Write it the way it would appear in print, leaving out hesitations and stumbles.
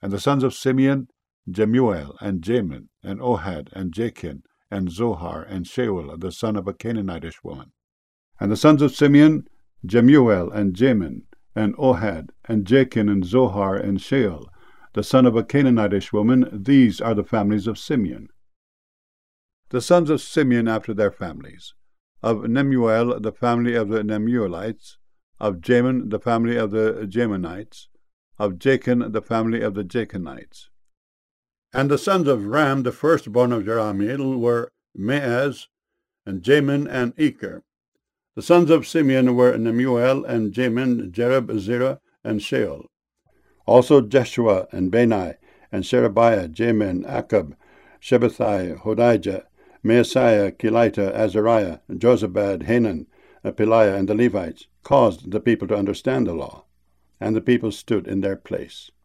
And the sons of Simeon, Jemuel, and Jamin, and Ohad, and Jachin, and Zohar, and Shaul, the son of a Canaanitish woman. And the sons of Simeon, Jemuel, and Jamin, and Ohad, and Jachin, and Zohar, and Shaul, the son of a Canaanitish woman. These are the families of Simeon. The sons of Simeon after their families: of Nemuel, the family of the Nemuelites; of Jamin, the family of the Jaminites; of Jachin, the family of the Jachinites. And the sons of Ram, the firstborn of Jerahmeel, were Maaz, and Jamin, and Eker. The sons of Simeon were Nemuel, and Jamin, Jerub, Zerah, and Shaul. Also Jeshua, and Bani, and Sherebiah, Jamin, Akab, Shebbethai, Hodijah, Maaseiah, Kelita, Azariah, Jozabad, Hanan, Peliah, and the Levites caused the people to understand the law, and the people stood in their place.